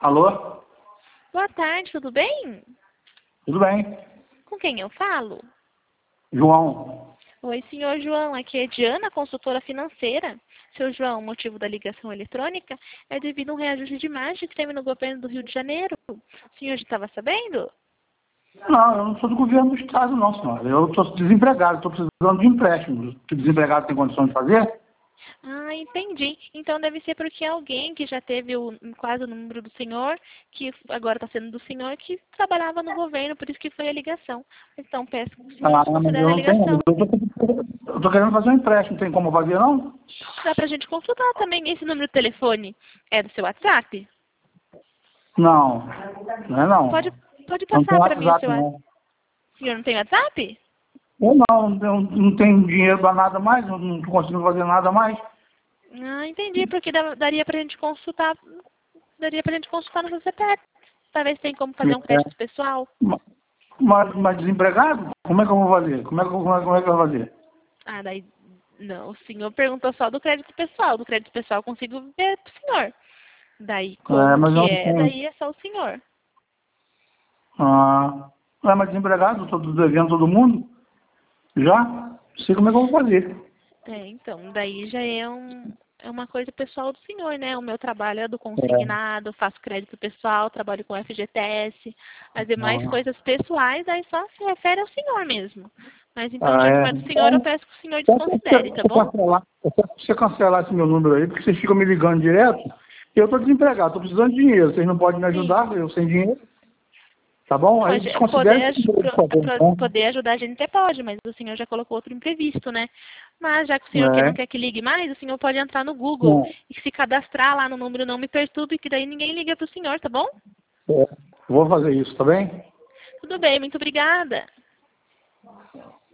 Alô? Boa tarde, tudo bem? Tudo bem? Com quem eu falo? João. Oi, senhor João, aqui é Diana, consultora financeira. Seu João, o motivo da ligação eletrônica é devido a um reajuste de imagem que teve no governo do Rio de Janeiro. O senhor já estava sabendo? Não, eu não sou do governo do estado, não, senhora. Eu estou desempregado, estou precisando de empréstimo. Que desempregado tem condição de fazer? Ah, entendi. Então deve ser porque alguém que já teve quase o número do senhor, que agora está sendo do senhor, que trabalhava no governo, por isso que foi a ligação. Então peço que o senhor Ah, mas desconsidere eu a não tenho. ligação. Eu estou querendo fazer um empréstimo, tem como fazer, não? Dá pra gente consultar também. Esse número de telefone é do seu WhatsApp? Não, não é não. Pode, pode Eu não passar tenho para mim o WhatsApp, seu WhatsApp. não. O senhor não tem WhatsApp? Eu não tenho dinheiro para nada mais, não estou conseguindo fazer nada mais. Ah, entendi, porque daria pra gente consultar, no seu CPF. Talvez tem como fazer um crédito É. pessoal. Mas desempregado? Como é que eu vou fazer? Como é que eu vou fazer? Ah, daí, não, o senhor perguntou só do crédito pessoal. Do crédito pessoal eu consigo ver pro senhor. Daí, É, como mas eu que não é? tenho. Daí é só o senhor. Mas desempregado, estou devendo todo mundo. Já? Não sei como é que eu vou fazer. Então, daí já é uma coisa pessoal do senhor, né? O meu trabalho é do É. consignado, faço crédito pessoal, trabalho com FGTS, as demais Ah, coisas pessoais, aí só se refere ao senhor mesmo. Mas então, já que não é do senhor, eu Então, peço que o senhor só desconsidere, tá bom? você cancelar esse meu número aí, porque vocês ficam me ligando direto. Eu estou desempregado, estou precisando de dinheiro. Vocês não podem me Sim. ajudar, eu sem dinheiro. Tá bom? Aí Pode, desconsidere esse número, por favor. Então. poder ajudar a gente até pode, mas o senhor já colocou outro imprevisto, né? Mas já que o senhor não É. quer que ligue mais, o senhor pode entrar no Google Não. e se cadastrar lá no número Não Me Perturbe, que daí ninguém liga pro senhor, tá bom? É. Vou fazer isso, tá bem? Tudo bem, muito obrigada.